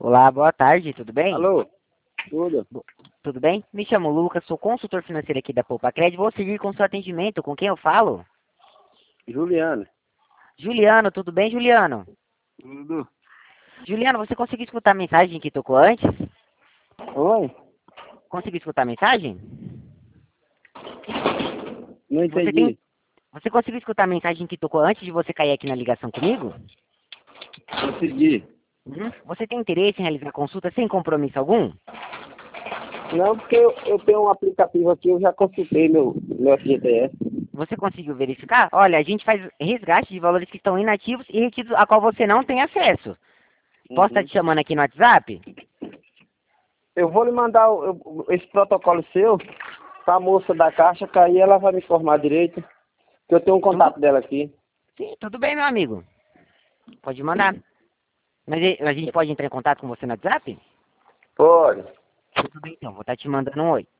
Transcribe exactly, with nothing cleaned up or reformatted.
Olá, boa tarde, tudo bem? Alô? Tudo? Bo- Tudo bem? Me chamo Lucas, sou consultor financeiro aqui da Poupa Crédito. Vou seguir com seu atendimento. Com quem eu falo? Juliana. Juliano, tudo bem, Juliano? Tudo. Juliano, você conseguiu escutar a mensagem que tocou antes? Oi? Conseguiu escutar a mensagem? Não Você entendi. tem, você conseguiu escutar a mensagem que tocou antes de você cair aqui na ligação comigo? Consegui. Uhum. Você tem interesse em realizar consulta sem compromisso algum? Não, porque eu, eu tenho um aplicativo aqui, eu já consultei meu, meu F G T S. Você conseguiu verificar? Olha, a gente faz resgate de valores que estão inativos e retidos a qual você não tem acesso. Posso estar Uhum. te chamando aqui no WhatsApp? Eu vou lhe mandar o- o- esse protocolo seu pra moça da caixa, que aí ela vai me informar direito. Que eu tenho um Tudo, contato dela aqui. sim, tudo bem, meu amigo. Pode mandar. Mas e- a gente pode entrar em contato com você no WhatsApp? Pode. Tudo bem, então. Vou estar te mandando um oi.